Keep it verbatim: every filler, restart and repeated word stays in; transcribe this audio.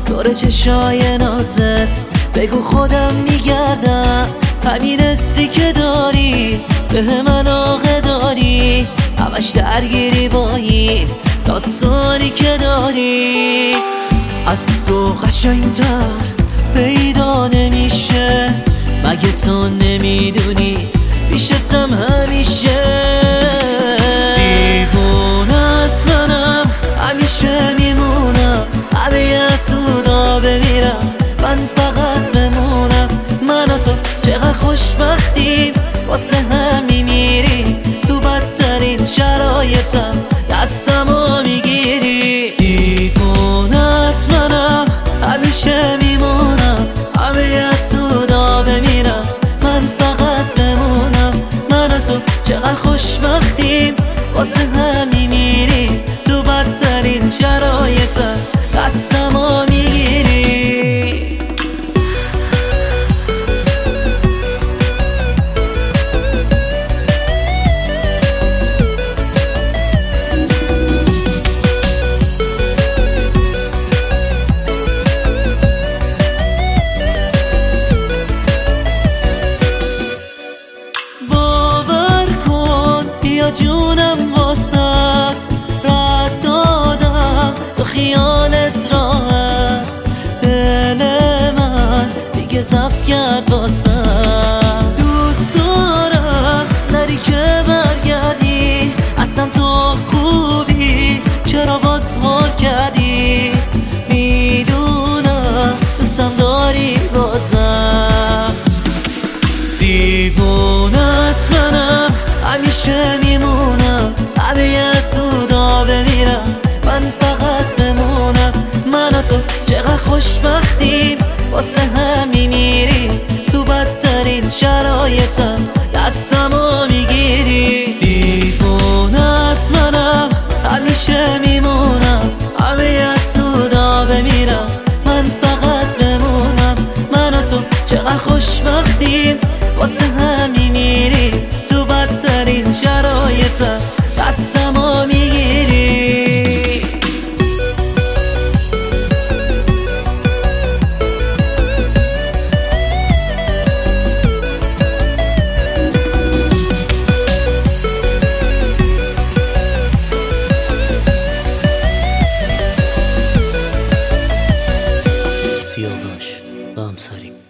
دور چشای نازت بگو خودم میگردم. همین حسی که داری به من علاقه داری، همش درگیری بایی داستانی که داری. از تو قشنگتر پیدا نمیشه، مگه تو نمیدونی پیشتم همیشه. دیوونت منم همیشه میمونم، همه حسودا بمیرم من فقط بمونم. من و تو چقدر خوشبختیم واسه هم میمیریم، تو بدترین شرایطم دستمو میگیری. دیوونت منم همیشه میمونم، همه حسودا بمیرم من فقط بمونم. من و تو چقدر خوشبختیم واسه هم میمیریم، تو بدترین شرایطم دستمو میگیری. جونم واسط رد دادم تو خیالت راحت، دل من دیگه ضعف کرد واسط. دوست دارم نری که برگردی، اصلا تو خوبی چرا بازمار کردی. میدونم دوستم داری بازم. دیوونت منم همیشه میمونم، همه حسودا بمیرم من فقط بمونم. من و تو چقدر خوشبختیم واسه هم میمیریم، تو بدترین شرایطم دستمو میگیری. دیوونت منم همیشه میمونم، همه حسودا بمیرم من فقط بمونم. من و تو چقدر خوشبختیم واسه هم میمیریم، تو بدترین شرایطم دستمو میگیری. سیاوش و همسری